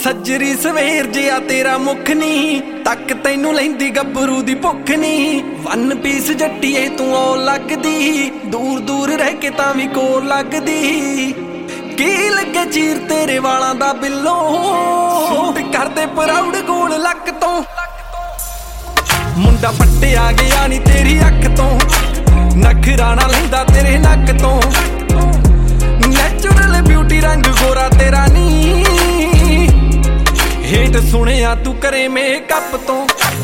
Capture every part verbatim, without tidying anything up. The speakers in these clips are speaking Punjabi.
ਸੱਜਰੀ ਸਵੇਰ ਜਿਆ ਤੇਰਾ ਮੁੱਖ ਨੀ, ਤੱਕ ਤੈਨੂੰ ਲੈਂਦੀ ਗੱਭਰੂ ਦੀ ਭੁੱਖ ਨੀ। ਵਨ ਪੀਸ ਜੱਟੀਏ ਤੂੰ ਉਹ ਲੱਗਦੀ, ਦੂਰ ਦੂਰ ਰਹਿ ਕੇ ਤਾਂ ਵੀ ਕੋਲ ਲੱਗਦੀ। ਕੀ ਲੱਗੇ ਚੀਰ ਤੇਰੇ ਵਾਲਾਂ ਦਾ ਬਿੱਲੋ, ਸੂਟ ਕਰਦੇ ਪ੍ਰਾਊਡ ਗੋਲ ਲੱਕ ਤੋਂ। ਮੁੰਡਾ ਪੱਟਿਆ ਗਿਆ ਨੀ ਤੇਰੀ ਅੱਖ ਤੋਂ, ਨਖਰਾ ਨਾ ਲੈਂਦਾ ਤੇਰੇ ਨੱਕ ਤੋਂ। ਨੈਚੁਰਲ ਬਿਊਟੀ ਰੰਗ ਗੋਰਾ ਤੇਰਾ ਨੀ, ਹੇਟ ਸੁਣਿਆ ਤੂੰ ਕਰੇ ਮੇਕਅਪ ਤੋਂ।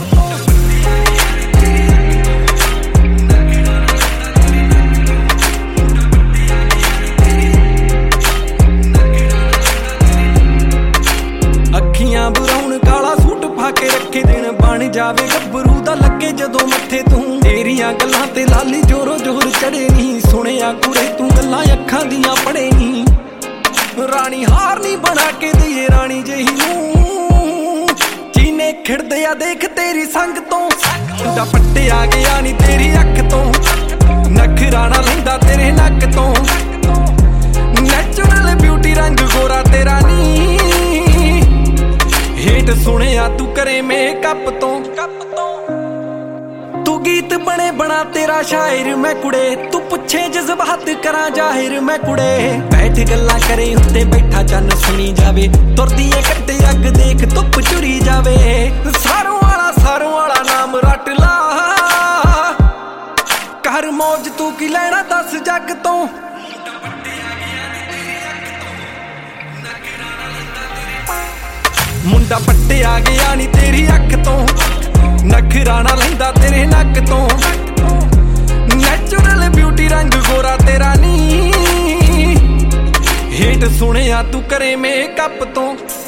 ਅੱਖੀਆਂ ਬਰਾਉਨ ਕਾਲਾ ਸੂਟ ਪਾ ਕੇ ਰੱਖੇ, ਦਿਨ ਬਣ ਜਾਵੇ ਗੱਭਰੂ ਦਾ ਲੱਗੇ ਜਦੋਂ ਮੱਥੇ ਤੂੰ। ਤੇਰੀਆਂ ਗੱਲਾਂ ਤੇ ਲਾਲੀ ਜੋਰੋ ਜੋਰ ਚੜੇ ਨੀ, ਸੁਣਿਆ ਕੁੜੇ ਤੂੰ ਗੱਲਾਂ ਅੱਖਾਂ ਦੀਆਂ ਪੜੇ ਨੀ। ਰਾਣੀ ਹਾਰ ਨੀ ਬਣਾ ਕੇ ਦਈਏ ਰਾਣੀ ਜਿਹੀ ਨੂੰ, ਚੀਨੇ ਖਿੜਦੇ ਆ ਦੇਖ ਤੇਰੀ ਸੰਗ ਤੋਂ। ਮੁੰਡਾ ਪੱਟਿਆ ਗਿਆ ਨੀ ਤੇਰੀ ਅੱਖ ਤੋਂ, ਨਖਰਾ ਨਾ ਲੈਂਦਾ ਤੇਰੇ ਨੱਕ ਤੋਂ। ਨੈਚੁਰਲ ਬਿਊਟੀ ਰੰਗ ਗੋਰਾ ਤੇਰਾ ਨੀ, ਹੇਟ ਸੁਣਿਆ ਤੂੰ ਕਰੇ ਮੇਕਅਪ ਤੋਂ। ਤੂੰ ਗੀਤ ਬਣੇ ਬਣਾ ਤੇਰਾ ਸ਼ਾਇਰ ਮੈਂ ਕੁੜੇ, ਤੂੰ ਪੁੱਛੇ ਜਜ਼ਬਾਤ ਕਰਾਂ ਜ਼ਾਹਿਰ ਮੈਂ ਕੁੜੇ। ਬੈਠ ਗੱਲਾਂ ਕਰੇ ਉੱਤੇ ਬੈਠਾ ਚੰਨ ਸੁਣੀ ਜਾਵੇ, ਤੁਰਦੀ ਏ ਕੱਟੇ ਅੱਗ ਦੇਖ ਧੁੱਪ ਚੁਰੀ ਜਾਵੇ। ਸਾਰੋਂ ਵਾਲਾ ਸਾਰੋਂ ਵਾਲਾ ਨਾਮ ਰੱਟ ਲਾ, ਕਰ ਮੌਜ ਤੂੰ ਕੀ ਲੈਣਾ ਦੱਸ ਜੱਗ ਤੋਂ। ਮੁੰਡਾ ਪੱਟਿਆ ਗਿਆ ਨੀ ਤੇਰੀ ਅੱਖ ਤੋਂ, ਨਖਰਾ ਨਾ ਲੈਂਦਾ ਤੇਰੇ ਨੱਕ ਤੋਂ। ਨੈਚੁਰਲ ਬਿਊਟੀ ਰੰਗ ਗੋਰਾ ਤੇਰਾ ਨੀ, ਹੇਟ ਸੁਣਿਆ ਤੂੰ ਕਰੇ ਮੇਕਅਪ ਤੋਂ।